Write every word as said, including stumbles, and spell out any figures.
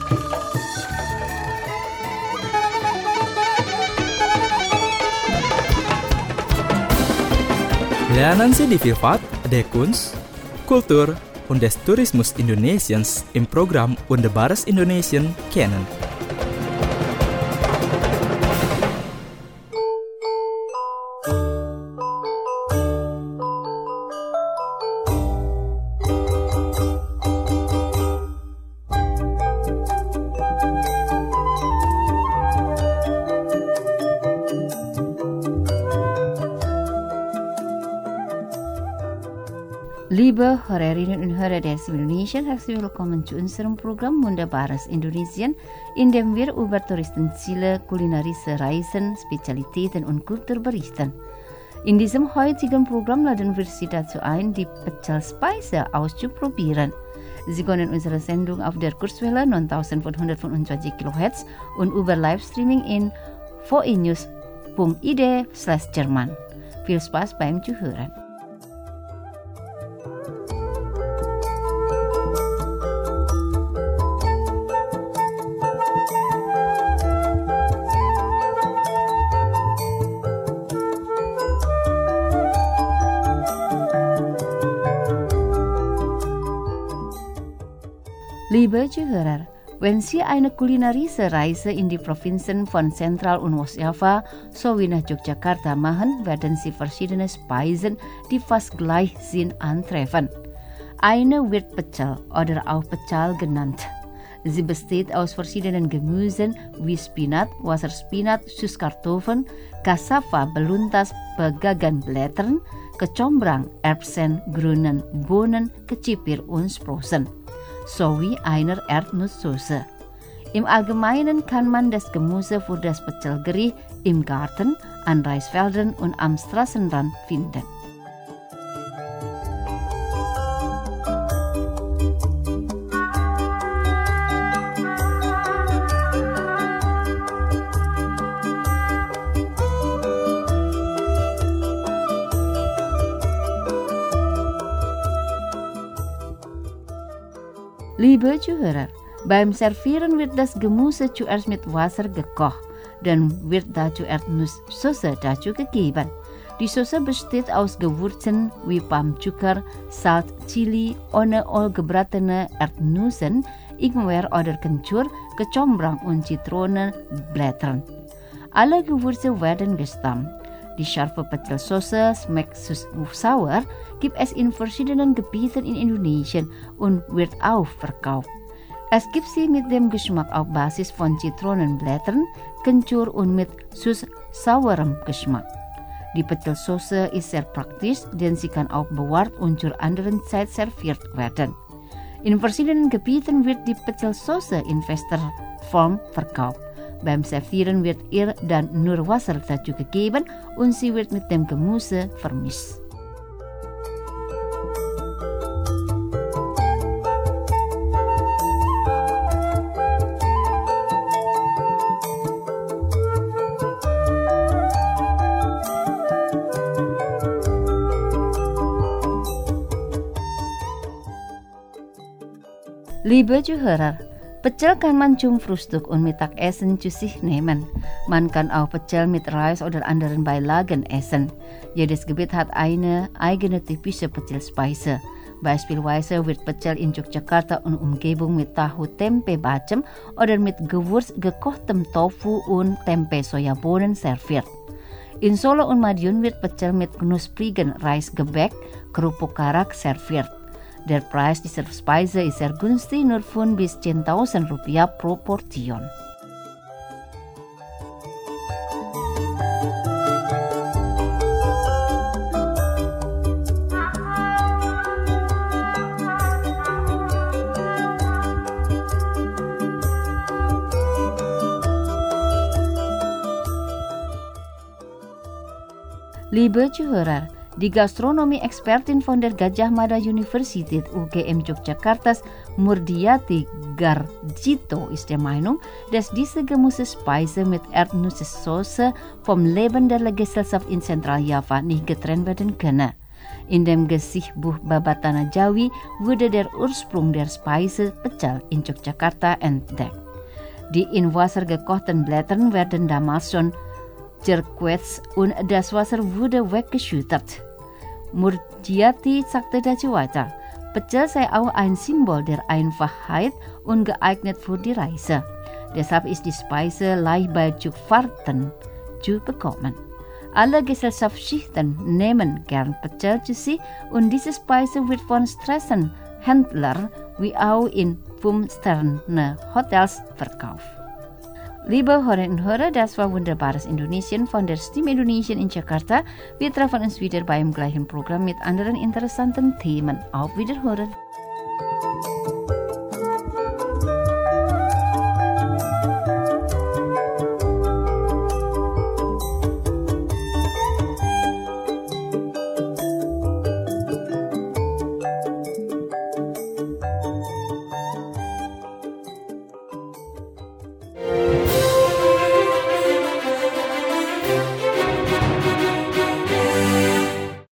Leanan si di Vivat, de Kunst, Kultur und des Tourismus Indonesiens im Programm Wunderbares Indonesien kennen. Liebe Hörerinnen und Hörer des Indonesien, herzlich willkommen zu unserem Programm Wunderbares Indonesien, in dem wir über Touristenziele, kulinarische Reisen, Spezialitäten und Kultur berichten. In diesem heutigen Programm laden wir Sie dazu ein, die Pecel-Speise auszuprobieren. Sie können unsere Sendung auf der Kurzwelle neuntausendvierhundertfünfundzwanzig Kilohertz und über Livestreaming in voinews punkt id slash Jerman. Viel Spaß beim Zuhören. Liebe Zuhörer, wenn Sie eine kulinarische Reise in die Provinzen von Zentral- und Ostjava sowie nach Yogyakarta machen, werden Sie verschiedene Speisen, die fast gleich sind, antreffen. Eine wird Pecel oder auch Pecel genannt. Sie besteht aus verschiedenen Gemüsen wie Spinat, Wasserspinat, Süßkartoffeln, Cassava, Beluntas, Pegaganblättern, Kecombrang, Erbsen, grünen Bohnen, Kecipir und Sprossen, sowie einer Erdnusssoße. Im Allgemeinen kann man das Gemüse für das Pecelgericht im Garten, an Reisfeldern und am Straßenrand finden. Liebe Zuhörer, beim Servieren wird das Gemüse zuerst mit Wasser gekocht, dann wird dazu Erdnusssoße dazu gegeben. Die Soße besteht aus Gewürzen wie Palmzucker, Salz, Chili, ohne Öl gebratene Erdnüssen, Ingwer oder Kencur, Kecombrang und Zitronenblättern. Alle Gewürze werden gestammt. Die scharfe Pecel-Soße schmeckt süß-sauer, gibt es in verschiedenen Gebieten in Indonesien und wird auch verkauft. Es gibt sie mit dem Geschmack auf Basis von Zitronenblättern, Kencur und mit süß-sauerem Geschmack. Die Pecel-Soße ist sehr praktisch, denn sie kann auch bewahrt und zur anderen Zeit serviert werden. In verschiedenen Gebieten wird die Pecel-Soße in fester Form verkauft. Beim Servieren wird ihr dann nur Wasser dazu gegeben und sie wird mit dem Gemüse vermischt. Liebe Zuhörer, Pecel kann man zum Frühstück und Mittagessen zu sich nehmen. Man kann auch Pecel mit Reis oder anderen Beilagen essen. Jedes Gebiet hat eine eigene typische Pecel-Speise. Beispielsweise wird Pecel in Yogyakarta und Umgebung mit Tahu Tempe Bacem oder mit Gewürz gekochtem Tofu und Tempe Sojabohnen serviert. In Solo und Madiun wird Pecel mit knusprigen Reisgebäck, Kerupuk Karak serviert. Der Preis dieser Speise ist sehr günstig, nur fünf bis zehntausend Rupiah pro Portion. Liebe Zuhörer, die Gastronomie-Expertin von der Gadjah Mada Universität U G M Yogyakarta, Murdiati Garjito, ist der Meinung, dass diese Gemüsespeise mit Erdnusssoße vom Leben der Gesellschaft in Zentraljava nicht getrennt werden könne. In dem Gesichtbuch Babatana Jawi wurde der Ursprung der Speise Pecel in Yogyakarta entdeckt. Die in Wasser gekochten Blättern werden damals schon zerquetscht und das Wasser wurde weggeschüttet. Murjati sagte dazu weiter, Pecel sei auch ein Symbol der Einfachheit und geeignet für die Reise. Deshalb ist die Speise leicht bei Zugfahrten zu bekommen. Alle Gesellschaftsschichten nehmen gern Pecel zu sich und diese Speise wird von Straßenhändlern wie auch in Fünf-Sterne-Hotels verkauft. Liebe Hörerinnen und Hörer, das war Wunderbares Indonesien von der Stimme Indonesien in Jakarta. Wir treffen uns wieder beim gleichen Programm mit anderen interessanten Themen. Auf Wiederhören!